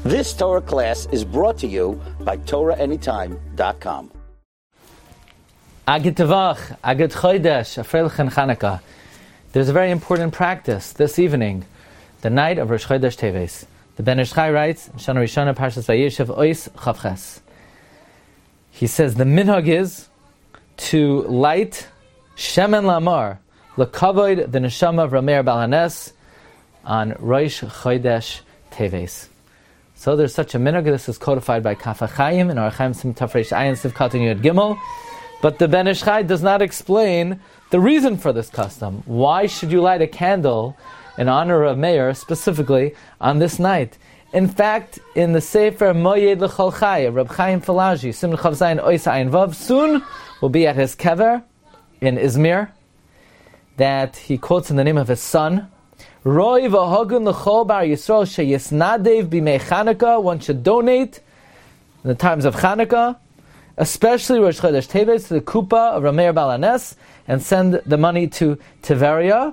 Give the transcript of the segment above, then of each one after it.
This Torah class is brought to you by TorahAnytime.com. Agid Tavach, Agid Chodesh, Afreilichen Chanukah. There's a very important practice this evening, the night of Rosh Chodesh Teves. The Ben Ish Chai writes, Shana Rishona Parshas Vayeshev Ois Chavches. He says the minhag is to light Shemen Lamar, L'kavoid the Neshama of Rameir Baal HaNes on Rosh Chodesh Teves. So there's such a minhag. This is codified by Kaf HaChaim in Archaim Sim Tafresh Ayin Siv Katan Yud Gimel. But the Ben Ish Chai does not explain the reason for this custom. Why should you light a candle in honor of Meir specifically on this night? In fact, in the Sefer Moyed L'Chol Chai, Reb Chaim Falaji, Simon Chav Zayin Ois Ayin Vav, soon will be at his kever in Izmir, that he quotes in the name of his son. Roi v'hogun l'chol bar Yisrael sheyisnadev b'mei Chanukah. One should donate in the times of Chanukah, especially Rosh Chodesh Teves, to the Kupa of Rameir Baal HaNes, and send the money to Tiveria.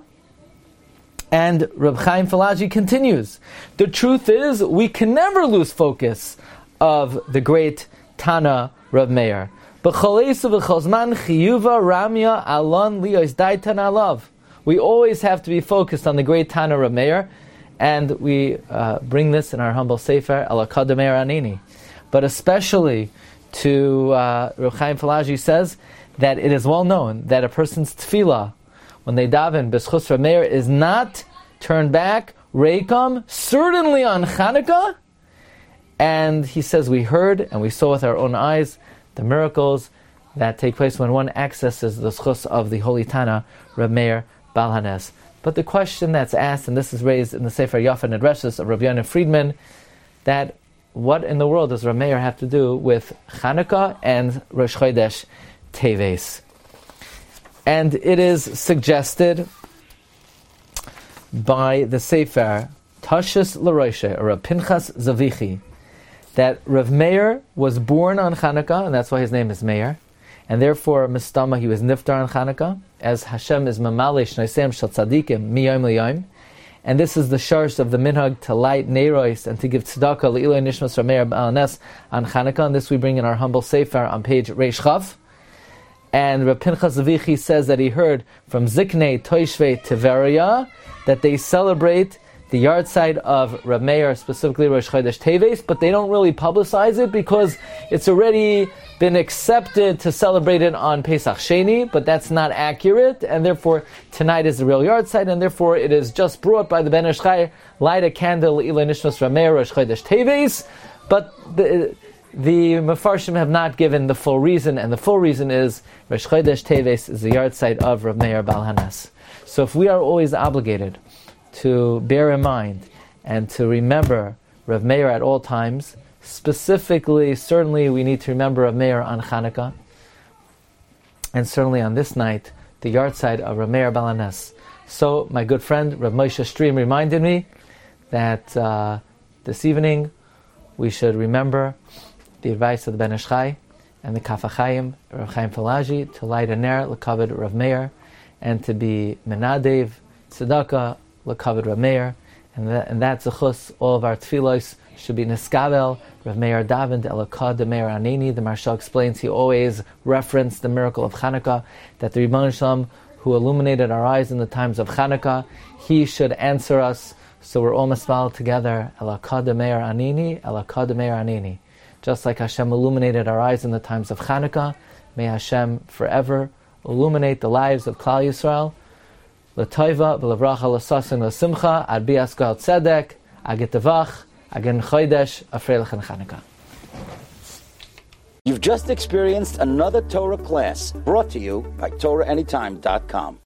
And Reb Chaim Falaji continues, the truth is, we can never lose focus of the great Tana Reb Meir. B'cholesu v'chozman chiyuva ramya alon liyos daitan alav. We always have to be focused on the great Tana Reb Meir, and we bring this in our humble Sefer, Ala Kadeh Meir Anini. But especially to Reb Chaim Falaji says that it is well known that a person's tefillah, when they daven B'schus Reb Meir, is not turned back, reikam, certainly on Chanukah. And he says we heard and we saw with our own eyes the miracles that take place when one accesses the schus of the holy Tana Reb Meir Baal HaNes. But the question that's asked, and this is raised in the Sefer Yafa Nedreshes of Rabbi Yonah Friedman, that what in the world does Reb Meir have to do with Chanukah and Rosh Chodesh Teves? And it is suggested by the Sefer Tashis L'Roishe, or Reb Pinchas Zavichi, that Reb Meir was born on Chanukah, and that's why his name is Meir, and therefore Mistama, he was niftar on Chanukah, as Hashem is Mamale Shnoisem Shal Tzadikim Miyom L'Yom. And this is the sharsh of the minhag to light neiros and to give tzedakah L'iloi Nishmas Rameir Baal HaNes on Chanukah, and this we bring in our humble sefer on page Reish Chav. And Reb Pinchas Zavichi says that he heard from Ziknei Toishvei Tiveria that they celebrate the yard side of Reb Meir, specifically Rosh Chodesh Teves, but they don't really publicize it because it's already been accepted to celebrate it on Pesach Sheni, but that's not accurate, and therefore tonight is the real yard side, and therefore it is just brought by the Ben Ish Chai, light a candle, Ilai Nishmas Reb Meir, Rosh Chodesh Teves, but the Mefarshim have not given the full reason, and the full reason is Rosh Chodesh Teves is the yard side of Reb Meir Baal HaNes. So if we are always obligated to bear in mind and to remember Reb Meir at all times, specifically, certainly we need to remember Reb Meir on Chanukah, and certainly on this night, the yard side of Reb Meir Baal HaNes. So my good friend Reb Moshe Stream reminded me that this evening we should remember the advice of the Ben Ish Chai and the Kaf HaChaim, Reb Chaim Falaji, to light a ner l'kavod Reb Meir, and to be menadev tzedakah l'kavod Reb Meir, and that zechus, all of our tefillos should be niskavel Reb Meir davened Ala Kadeh Meir Anini. The Maharsha explains he always referenced the miracle of Chanukah, that the Rebbeinu Shalom, who illuminated our eyes in the times of Chanukah, he should answer us. So we're all mismal together, Ala Kadeh Meir Anini, Ala Kadeh Meir Anini. Just like Hashem illuminated our eyes in the times of Chanukah, may Hashem forever illuminate the lives of Klal Yisrael. L'toiva, v'levracha, l'sasin, l'simcha, ad bias gal tzedek, agit tevach, agin chodesh, afreilichen Chanukah. You've just experienced another Torah class brought to you by TorahAnytime.com.